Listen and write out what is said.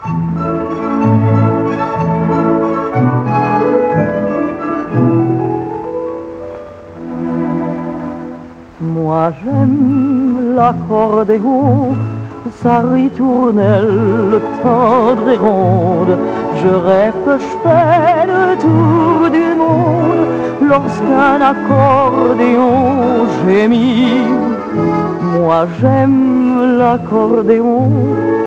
Moi j'aime l'accordéon, sa ritournelle tendre et ronde. Je rêve que je fais le tour du monde lorsqu'un accordéon gémit. Moi j'aime l'accordéon.